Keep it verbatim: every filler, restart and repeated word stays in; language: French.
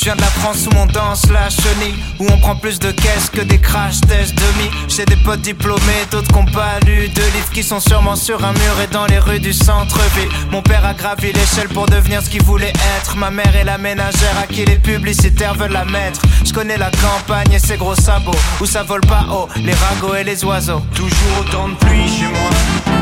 viens de la France où on danse la chenille, où on prend plus de caisses que des crash tests demi. J'ai des potes diplômés, d'autres qui ont pas lu de livres, qui sont sûrement sur un mur et dans les rues du centre-ville. Mon père a gravi l'échelle pour devenir ce qu'il voulait être. Ma mère est la ménagère à qui les publicitaires veulent la mettre. Je connais la campagne et ses gros sabots, où ça vole pas haut, les ragots et les oiseaux. Toujours autant de pluie chez moi,